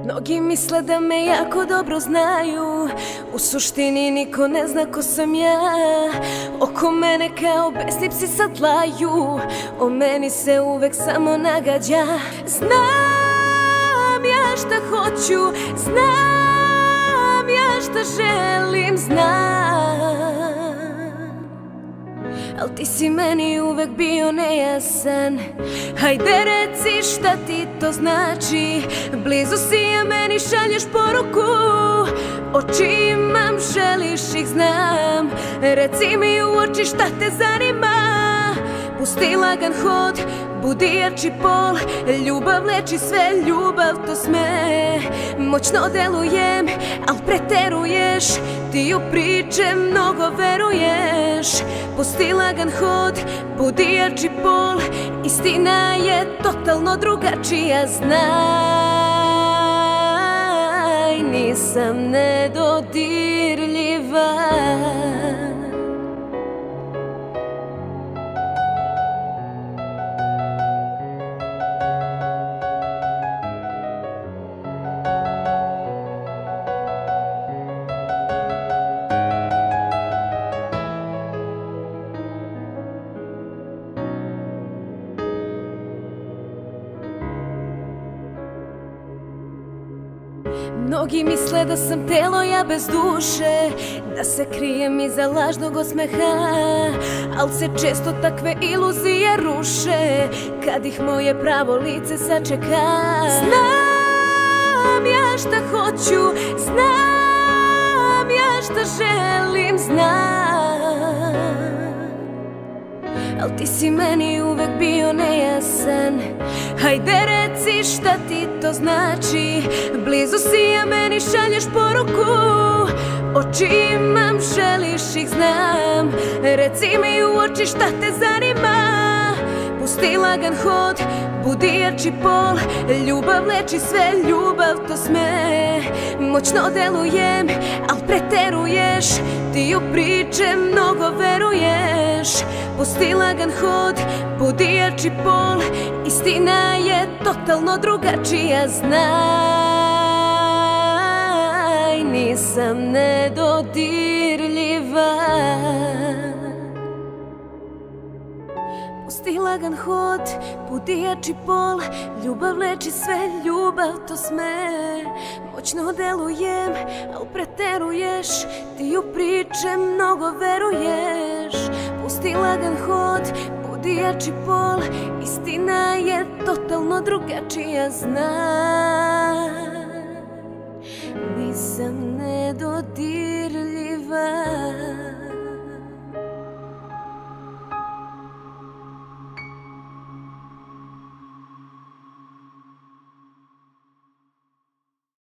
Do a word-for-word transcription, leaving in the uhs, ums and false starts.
Mnogi misle da me jako dobro znaju, u suštini niko ne zna ko sam ja. Oko mene kao besni psi sad laju, o meni se uvek samo nagađa. Znam ja šta hoću, znam ja šta želim, znam. Al ti si meni uvek bio nejasan. Hajde reci šta ti to znači. Blizu si, a meni šalješ poruku. Oči imam, želiš ih, znam. Reci mi u oči šta te zanima. Pusti lagan hod, budi jači pol. Ljubav leči sve, ljubav to sme. Moćno delujem, al preteruješ. Ti u priče mnogo veruješ. Pusti lagan hod, budi jači pol. Istina je totalno drugačija, znaj. Nisam nedodirljiva. Mnogi misle da sam telo, ja bez duše, da se krijem iza lažnog osmeha. Al se često takve iluzije ruše kad ih moje pravo lice sačeka. Znam ja šta hoću, znam ja šta želim, znam. Al ti si meni uvek bio nejasan. Hajde reci šta ti to znači. Blizu si, a meni šalješ poruku. Oči imam, želiš ih, znam. Reci mi u oči šta te zanima. Pusti lagan hod, budi jači pol. Ljubav leči sve, ljubav to sme. Moćno delujem, al preteruješ. Ti u priče mnogo veruješ. Pusti lagan hod, budi jači pol. Istina je totalno drugačija, znaj. Nisam nedodirljiva. Pusti lagan hod, budi jači pol. Ljubav leči sve, ljubav to sme. Moćno delujem, al preteruješ. Ti u priče mnogo veruješ. Pusti lagan hod, budi jači pol. Istina je totalno drugačija, znaj. Nisam nedodirljiva.